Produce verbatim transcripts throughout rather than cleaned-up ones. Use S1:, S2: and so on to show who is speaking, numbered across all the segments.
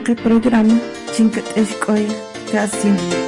S1: Naqi programa chinkat eshkoy casi.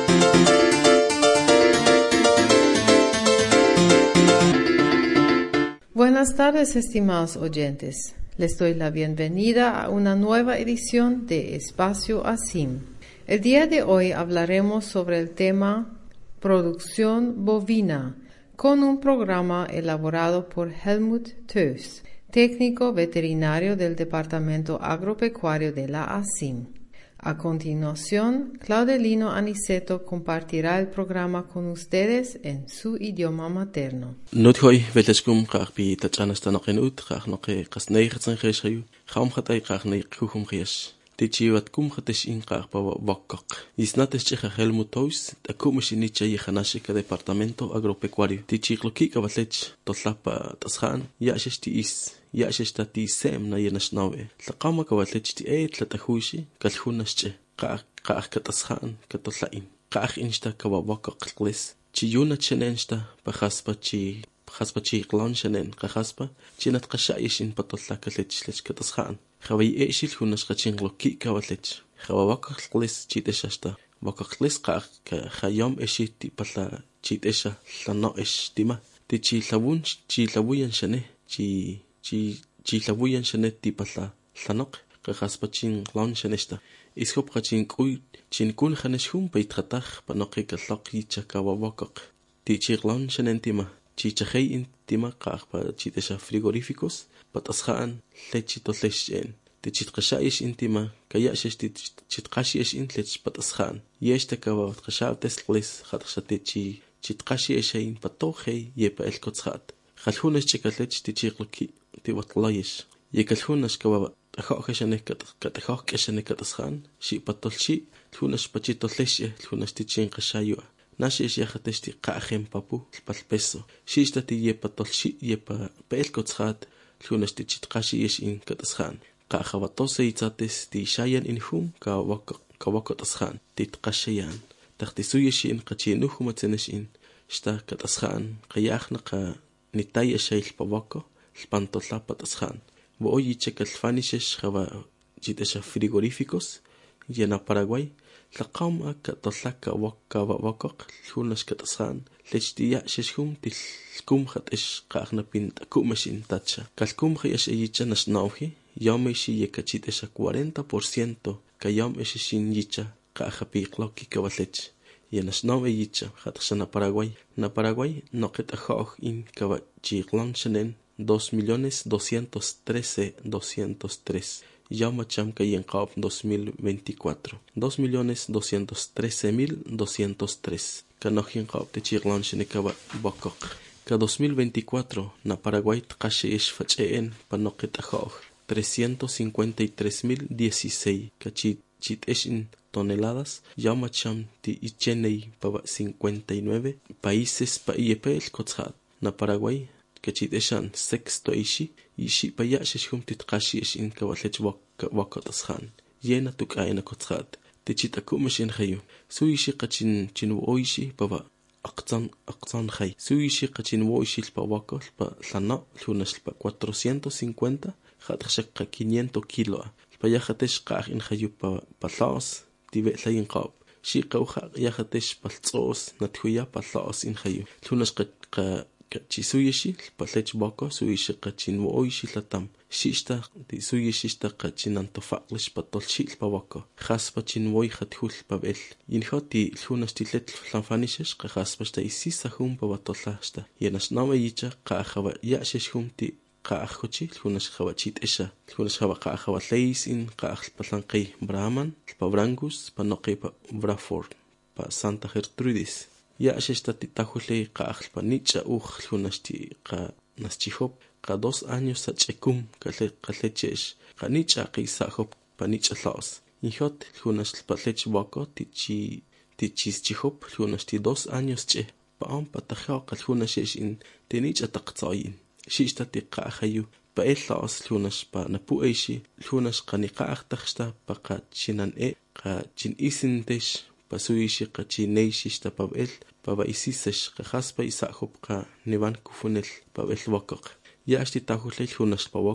S2: Buenas tardes, estimados oyentes. Les doy la bienvenida a una nueva edición de Espacio ASIM. El día de hoy hablaremos sobre el tema producción bovina con un programa elaborado por Helmut Töss, técnico veterinario del Departamento Agropecuario de la ASIM. A continuación, Claudelino Aniceto compartirá el programa con ustedes en su idioma materno.
S3: Nothoy veleskum qarpi tachanastanoqenut qarnoqe qasneyqatsan kheshayu khamkhatay qarney khukhum khiyash tichiwat kum khatesh in qarpa wakkaq isnates cheja Helmut Töss takumishini chay khanashika Departamento Agropecuario tichiqloki kabalech toslapa tashan yashti is yashta ti sem na yenashnawe tlaqama kabalech ti et tlatahushi kalhunasche qa qa katashan katolain qa insta kawakkaq qlis chiyuna chenensta pahaspa chi pahaspa chi qlon chenen qahaspa chinat qashayish in patollakalech lech katashan khawai eshil hunas qachingloki kabalech khawawakaq qlis chiteshasta wakaqlis qa khayom eshiti palla chitesha lano estima ti chi lawun chi lawuyan shane chi chi chi lawuyan shane ti palla lanoq qahaspa chin qlon shanesta ishop qachin kuy chin kun khaneshum peitqataq panoqi kalloqi chakawawakaq ti chiqlon shanentima chi chajay intima qaqpa chitesha frigoríficos patashan lechi toleshen ti chitqashayish intima kayashish ti chitqashish in lech patashan yeshta kawa qashabtes qlis khatshati chi chitqashish in patoje yepa elkotsat khalhunesh chikalech ti chiqloki ti watlayish yekalhunesh kawa takhokashane katakhokkashane katashan shi patolchi thunesh pachitollesh thunesh ti chinqashayu nashish yahatesh ti qajem papu palpeso shishta ti yepa tolchi yepa pelkotsat thunesh ti chitqashish in katashan qajabatose itzates ti shayan in hum ka wak ka wakotashan ti tqashayan taqtisuyish in qachinuhu matsenesh in shta katashan qayahna qa nitaya shayl pawako lpantolla patashan wo oyi chekalfanishesh khaba chitesha frigoríficos yana Paraguay laqam akatollaka wakka wakaq hunash katashan lechtiya sheshum til kum khatesh qaqna pint kumashin tacha kalkum khiyash yicha nasnauhi yomishi yekachitesha cuarenta por ciento kayom eshin yicha qajapiqloki kabalech yanasnaw yicha khatshana Paraguay na Paraguay noqet ajoj in kabachiqlon shenen dos millones doscientos trece doscientos tres Yama Chamka Yenqab dos mil veinticuatro dos millones doscientos trece mil doscientos tres Kanojin Qab de Chirlon Shinekaba Bokok Ka dos mil veinticuatro na Paraguay tqashi ish facheen panoqet ajoj trescientos cincuenta y tres mil dieciséis kachit chit eshin toneladas Yama Cham ti ichenei pava cincuenta y nueve países pa iepel kotshat na Paraguay kachit eshan sexto ishi ishi payash hum titqashi in kabalech wakatashan yena tukaina kotshat tichit akumish in khayu suishi qachin chinu oishi pava aqtan aqtan khay suishi qachin oishi pa wakal pa lana lunas pa cuatrocientos cincuenta khatshak quinientos kilo payahatesh qaq in khayu pa palas tibe layin qab shi qawha yahatesh paltsos nathuya palas in khayu lunas qa chisuyishi palech boko suyishi qachin oishi latam shishta ti suyishi sta qachin antofaqlish patolchi pawako khaspa chin woy khathul pabel inhoti lunas tilet lanfanishes khaspa sta isisa hum pawatollasta yenas nama yicha qakhaba yashish hum ti qaakhochi lunas khawachit esha lunas khaba qakhaba leis in qakhl palanqi brahman pabrangus panoqi pa braford pa Santa Gertrudis ya ashesta titahule qaql panicha uj lunasti qa naschihop qa dos años sachekum kale qalechesh qanicha qisahop panicha laos inhot lunas palech bako tichi tichis chihop lunasti dos años che paam patajao qalhunashesh in tenicha taqtsayin shishta tiqa khayu pa ellaos lunas pa napueishi lunas qaniqa takhsta pa qa chinan e qa chin isintesh pasuishi qachineishi pabel paba isisesh qaspa isahop qa nivan kufunel pabel wakaq ya ashti tahulel hunas pawako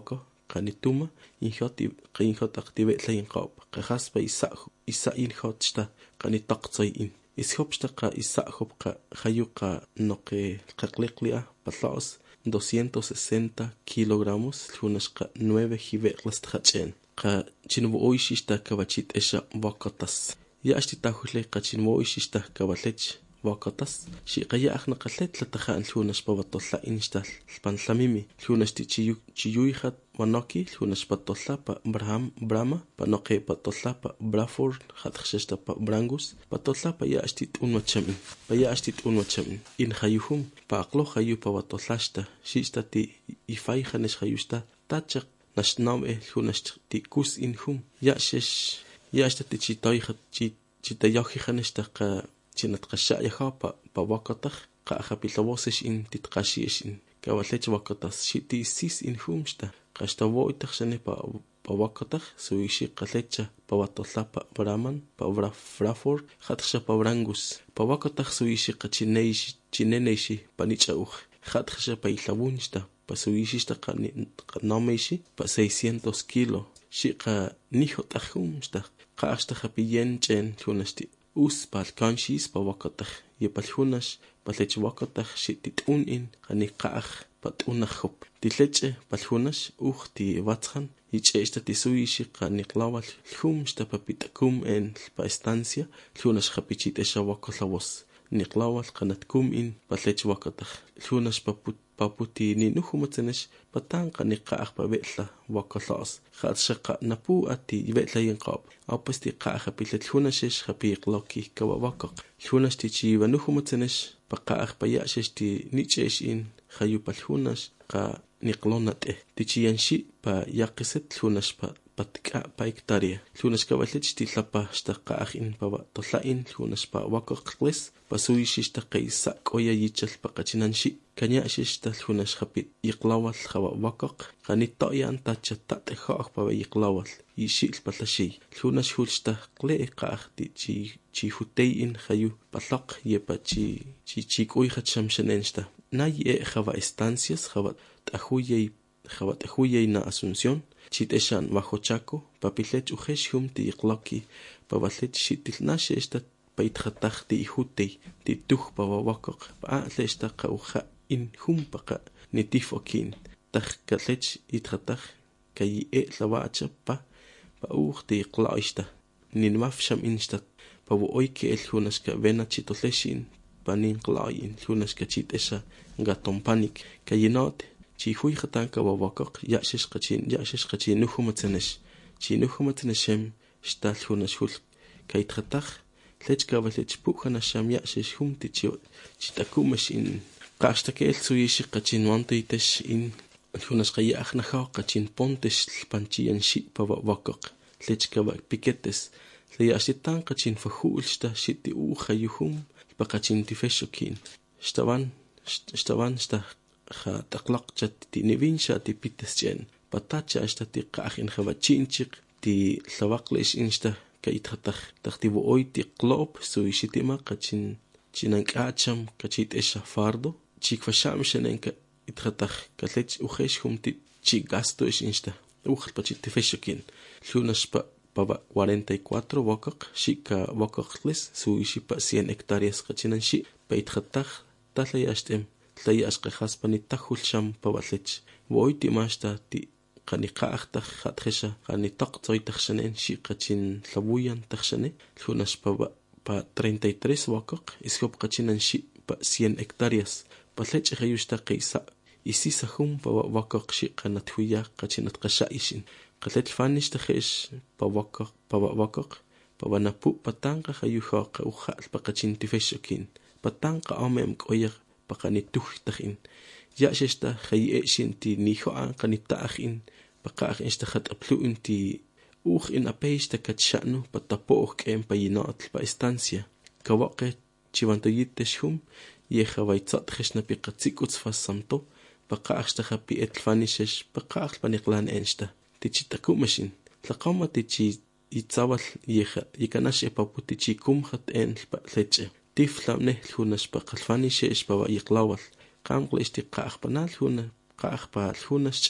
S3: qanituma injot injot activetla inqop qahaspa isa isa injot sta qanitaqtsoy in ishopsta qa isa hopqa hayuqa noqe qaqliqlia patlaos doscientos sesenta kilogramos lunasqa nueve hivetlas thachen qa chinvo oishista kabachit esha wakatas ya astitahulle qa chinvo oishista kabalech wakatas shi qaya akhna qallet la tahan lunas pawatolla instal panlamimi lunas ti chiyu chiyuihat wanoki lunas patolla pa Abraham Brahma pa noqe patolla pa Braford khatkhshesta pa Brangus patolla pa ya astit unwachamin pa ya astit unwachamin in hayuhum pa aqlo hayu pawatollashta shista ti ifai khanesh hayusta tachaq nashname lunas ti kus inhum ya shesh ya astati chitoy khat chi chitayohi khaneshta qa chinat qashaya pa pa wakataj qa hapilawosish in titqashish in kawalech wakatas shiti sis in humsta qashtawoitach shane pa pa wakataj suishi qalecha pa watolla pa Brahman pa Braford khatcha pa Brangus pa wakataj suishi qachineish chineneishi panicha uj khatcha pa ilawunsta pa suishista qani qnomeishi pa seiscientos kilo shiqa nihotajumsta qashta hapiyenchen lunasti us pal conscious pa wakataj yepalhunash palech wakataj shititun in qaniqaj patunajop tileche palhunash uj ti watzhan ichesta tisuishi qaniqlawal humsta papitakum en pa estancia lunash hapichit esha wakalawos niqlawal qanatkum in palech wakataj lunash paput paputi ni nuhumatsenesh patan qaniqaj pa betla wakalas khatshaqa napu ati betla yinqab apasti qaja pilet hunashesh hapiq loki kawawakaq hunash ti chiwa nuhumatsenesh paqaj payashesh ti nichesh in khayupal hunash qa niqlonate ti chiyanshi pa yaqiset hunash pa patka pa hectaria hunash kawalech ti lapa shtaqaj in pa tollain hunash pa wakaqles pasuishish taqisa qoya yichal paqachinanshi kanya shishta hunash hapit iqlawal khawa wakaq qanitoyan tachata tejaq pa iqlawal yishil palashi hunash hulsta qle qaj ti chi chi hutei in khayu palaq yepa chi chi chi qoy khatsamshenensta nay e khawa estancias khawa tahuyei khawa tahuyei na Asunción chiteshan bajo Chaco papilech ujesh hum ti iqlaki pa balech shitilnash esta paithataj ti hutei ti tuj pa wakaq pa lesta qauja in humpaqa nitifokin tajkalech ithataj kay e lawacha pa pa uxti qlaishta ninmafsham insta pa woike el hunas ka vena chitoleshin panin qlain hunas ka chitesa gaton panic kayinot chi hui khatan ka wawakaq yashish qachin yashish qachin nuhumatsenesh chi nuhumatseneshem shtal hunas hul kay thataj lech ka valech pukhana sham yashish humti chi chitakumash in qashta kel suyishi qachin wanteitesh in hunas qaya akhnaha qachin pontesh panchian shi pa wawakaq lech ka piquetes le yashitan qachin fahulsta shiti u khayuhum pa qachin tifeshokin shtaban shtaban sta kha taqlaq chat ti nivinsha ti piteschen patacha esta ti qajin khawachinchiq ti hlawaqlesh insta kaithataj taqtibu oy ti qlob suishitima qachin chinankacham kachit esha fardo chikfasham shenenka ithataj kalech ujesh humti chi gasto es insta uj pachit tifeshokin lunas pa pa cuarenta y cuatro wakaq shika wakaqles suishipa cien hectáreas qachinanshi pa ithataj talayashtem tlayashqa haspanitahul sham pawalech woiti mashta ti qaniqaqta khatkhesha qanitaqtsoy takhshanen shi qachin tlabuyan takhshane lunas pa pa treinta y tres wakaq iskop qachinan shi pa cien hectáreas palech hayushta qisa isisahum pa wakaq shi qanathuya qachinat qashaishin qalet fanish takhesh pa wakaq pa wakaq pa wanapu patanqa hayuha qauha pa qachin tifeshokin patanqa amem qoyaq paqanituj tajin ya shesta khaye shinti ni khoan qanitajin paqaj istajat aplu inti uj in apeista katshanu patapoh kem payinot pa estancia kawaqe chivantoyiteshum ye khawaitzat khishna piqatsikuts fasamto paqaj tahapi etfanishesh paqaj paniqlan ensta tichitakumashin tlaqama tichi itzawal yeja ikanash epaputichi kumhat en leche tiflamne hunas paqalfanishesh pa iqlawal qamqle istiqaq panal huna qaq pa hunas che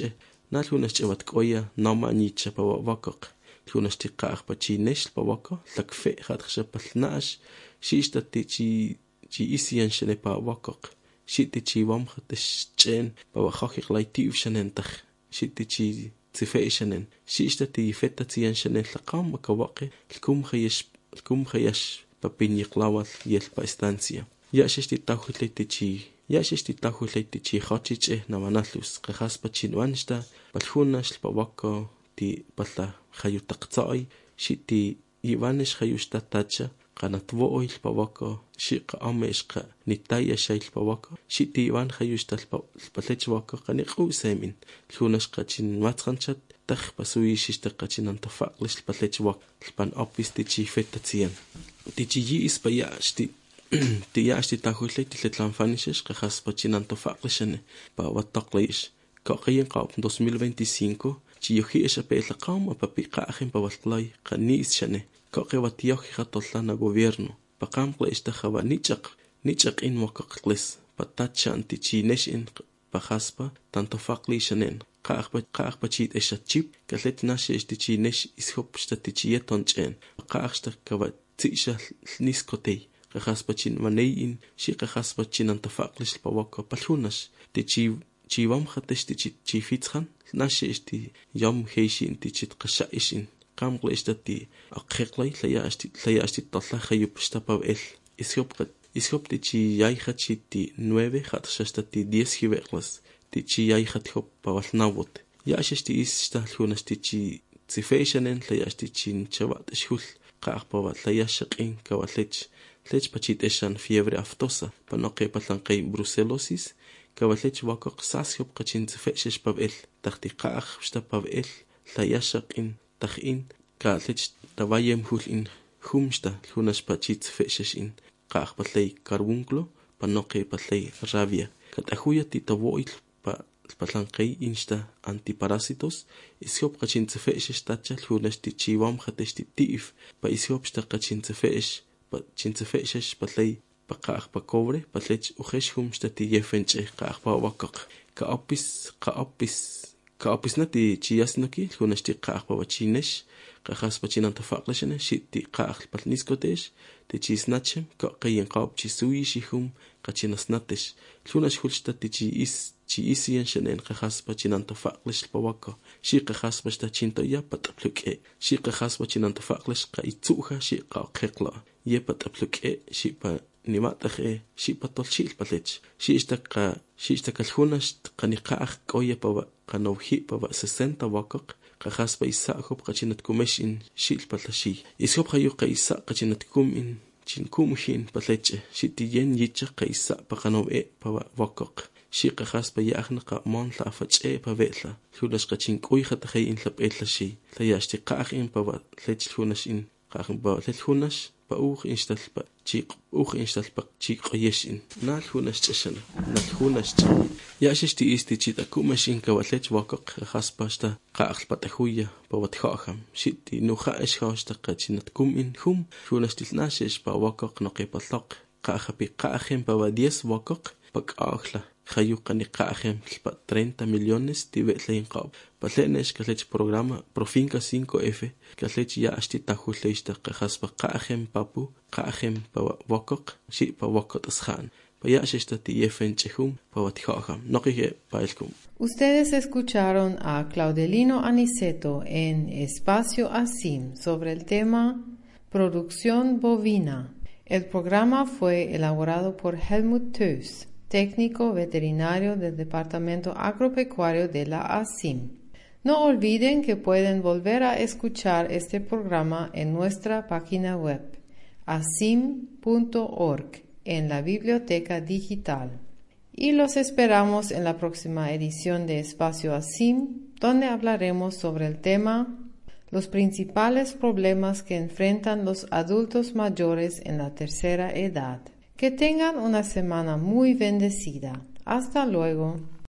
S3: nalhunas chewat koya nama nicha pa wakok hunas ti qaaq pa chi nesh pa wako lakfe khatkhsha palnash shishta ti chi chi isian shene pa wakok shiti chi wam khatish chen pa wakhok laiti ufshanen takh shiti chi tsife shanen shishta ti fetta tian shanen laqam makawaqi lkum khayesh lkum khayesh pa pinyiqlawal yel pa estancia ya shishti tahutleti chi ya shishti tahutleti chi khachiche namanalus qhaspa chinwansta palhunash pa wako ti palla khayutaqtsai shiti ivanish khayushta tacha qanatvoy pa wako shiqa ameshqa nitaya shayl pa wako shiti ivan khayushta pa lech wako qaniqu semin lhunash qachin matqanchat tag pasui shishta qachin antafaqlish pa lech wako pan opisti chi fetatsian ti chi is pa ya shti ti ya shti tahulle ti letlan fanishes qhas pa chin antafaqlishne pa wattaqlish qaqin qab dos mil veinticinco chi yohi esha pe la qam pa piqahin pa walqlay qanis shane qaqewatiyah khatollana gobierno pa qam qleshta khaba nichaq nichaq in waqaqlis pa tachan ti chi neshin pa khaspa tanto faqli shanen qaqpa qaqpa chit esha chip kalet nash ti chi nesh ishop sta ti chi yetonchen qaqsta kaba tisha niskotei qaqaspa chin manein shi qaqaspa chin antafaqlis pa waqqa palhunash ti chi chiwam khatesh ti chi fitzhan nash ti yam heishin ti chit qashaishin qam qleshtati aqqiqlay layashti layashti tolla khayupsta pa el ishop ishop ti chi yai khachiti nueve khatshastati diez hiverlas ti chi yai khatkhop pa walnawot yashti issta lhunas ti chi tsifeshanen layashti chin chavat shul qaq pa layashqin kawalech lech pachit eshan fiebre aftosa pa noqe patlanqay brucellosis kawalech wako qsasiop qachin tsifeshesh pa el taqti qaq shta pa el layashqin taqin kalech tawayem hul in humsta lunas pachit feshin qaq patlay carbunclo panoqe patlay rabia katahuya titawoil pa patlanqay insta antiparásitos ishop qachin tsfesh tacha lunas tichiwam khateshti tif pa ishop sta qachin tsfesh pa chin tsfesh patlay pa qaq pa cobre patlech ujesh humsta tiyefenche qaq pa wakaq ka opis ka opis ka opis nati chiyasnoki lunas ti qaq pa wachinesh qaqas pachinan tafaqlashane shiti qaq palniskotesh ti chisnachem ka qayen qab chisui shihum qachinasnatesh lunas hulsta ti chi is chi isian shanen qaqas pachinan tafaqlash pawaka shi qaqas pasta chinto ya patapluke shi qaqas pachinan tafaqlash qa itsuha shi qa qeqla ye patapluke shi pa nimataqe shi patolchil palech shi istaqa shi istaqa lunas qaniqaq qoya pa qanawhi pa sesenta wakaq qaqas pa isaqop qachinat kumeshin shil patlashi isop qayu qaisa qachinat kumin chin kumhin patleche shitiyen yicha qaisa pa qanoe pa wakaq shi qaqas pa yaqna qa mon la fache pa vetla lunas qachin qoy khatay in lab etlashi la yashti qaq in pa lech lunas in qaq ba lech lunas pa uch instal pa chiq uch instal pa chiq qayeshin nal lunas chashana nal lunas yashti isti chita kumashin ka walech wakaq khaspasta qaq patahuya pa watkhaham shiti nuha eshhasta qachinat kum in hum lunas tilnashish pa wakaq noqipallaq qahapi qahim pa diez wakaq pa qahla khayuqani qahim pa treinta millones tibetlein qab palenesh kalech programa Profinca cinco F kalech ya ashti tahulleishta qahaspa qahim papu qahim pa wakaq shi pa wakaq ashan
S2: Ustedes escucharon a Claudelino Aniceto en Espacio Asim sobre el tema Producción bovina. El programa fue elaborado por Helmut Töss, técnico veterinario del Departamento Agropecuario de la Asim. No olviden que pueden volver a escuchar este programa en nuestra página web asim punto org en la biblioteca digital. Y los esperamos en la próxima edición de Espacio Asim, donde hablaremos sobre el tema los principales problemas que enfrentan los adultos mayores en la tercera edad. Que tengan una semana muy bendecida. Hasta luego.